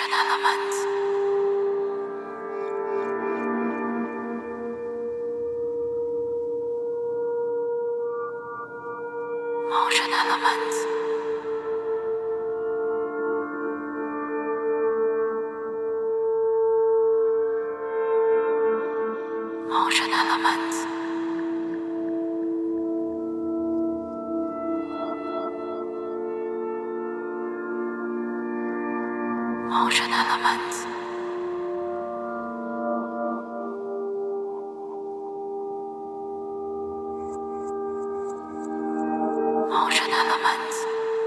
Emotional elements. Emotional elements. Emotional elements. Emotional elements. Emotional elements.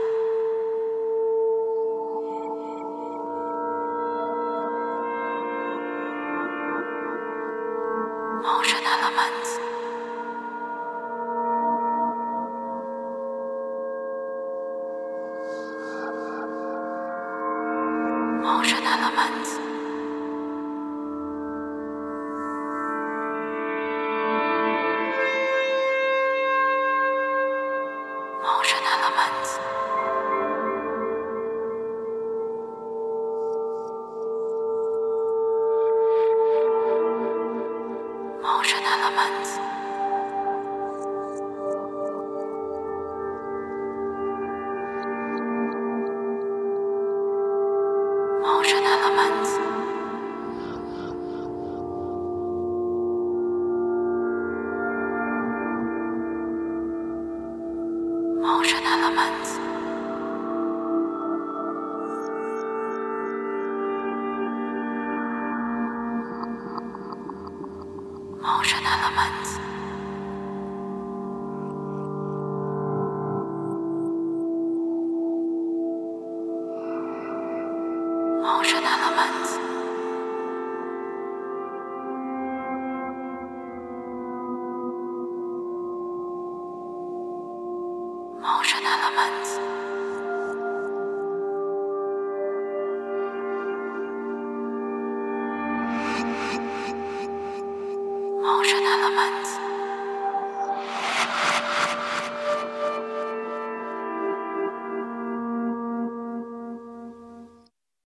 Emotional elements. Emotional elements. Emotional elements. Emotional elements. Emotional elements. Emotional elements. Emotional elements. Emotional elements. Emotional elements. Emotional elements.